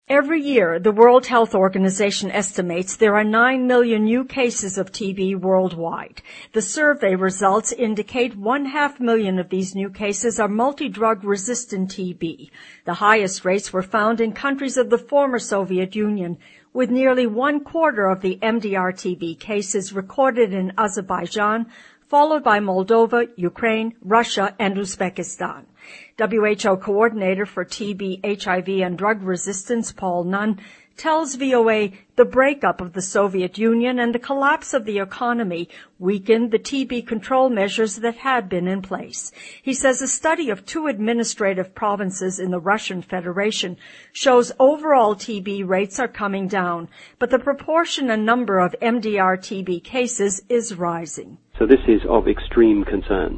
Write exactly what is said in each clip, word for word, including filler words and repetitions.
Every year, the World Health Organization estimates there are nine million new cases of T B worldwide. The survey results indicate one half million of these new cases are multi-drug resistant T B. The highest rates were found in countries of the former Soviet Union, with nearly one quarter of the M D R T B cases recorded in Azerbaijan, followed by Moldova, Ukraine, Russia, and Uzbekistan. W H O Coordinator for T B, H I V, and Drug Resistance, Paul Nunn, tells V O A the breakup of the Soviet Union and the collapse of the economy weakened the T B control measures that had been in place. He says a study of two administrative provinces in the Russian Federation shows overall T B rates are coming down, but the proportion and number of M D R T B cases is rising. So this is of extreme concern.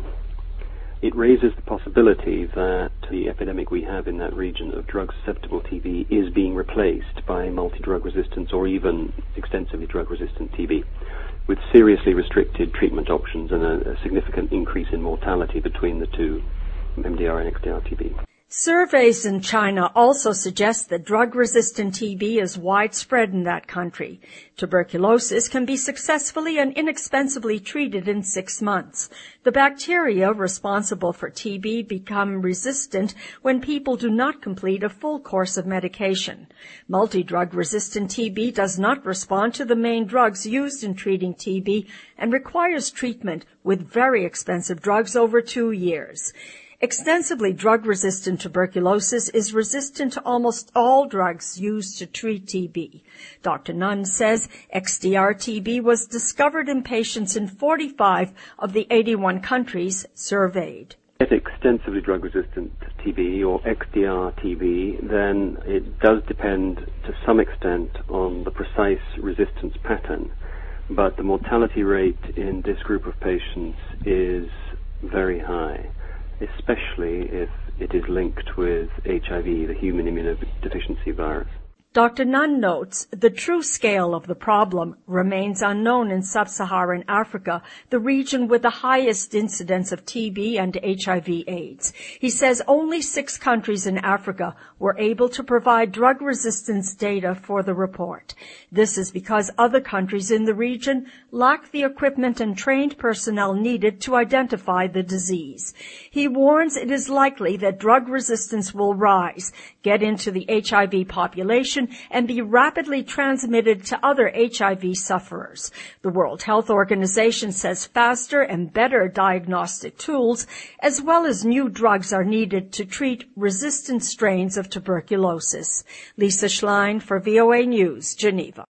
It raises the possibility that the epidemic we have in that region of drug-susceptible T B is being replaced by multi-drug resistance or even extensively drug-resistant T B, with seriously restricted treatment options and a, a significant increase in mortality between the two, M D R and X D R T B. Surveys in China also suggest that drug-resistant T B is widespread in that country. Tuberculosis can be successfully and inexpensively treated in six months. The bacteria responsible for T B become resistant when people do not complete a full course of medication. Multi-drug resistant T B does not respond to the main drugs used in treating T B and requires treatment with very expensive drugs over two years. Extensively drug-resistant tuberculosis is resistant to almost all drugs used to treat T B. Doctor Nunn says X D R T B was discovered in patients in forty-five of the eighty-one countries surveyed. If extensively drug-resistant T B or X D R T B, then it does depend to some extent on the precise resistance pattern, but the mortality rate in this group of patients is very high, especially if it is linked with H I V, the human immunodeficiency virus. Doctor Nunn notes the true scale of the problem remains unknown in sub-Saharan Africa, the region with the highest incidence of T B and H I V AIDS. He says only six countries in Africa were able to provide drug resistance data for the report. This is because other countries in the region lack the equipment and trained personnel needed to identify the disease. He warns it is likely that drug resistance will rise, get into the H I V population, and be rapidly transmitted to other H I V sufferers. The World Health Organization says faster and better diagnostic tools, as well as new drugs, are needed to treat resistant strains of tuberculosis. Lisa Schlein for V O A News, Geneva.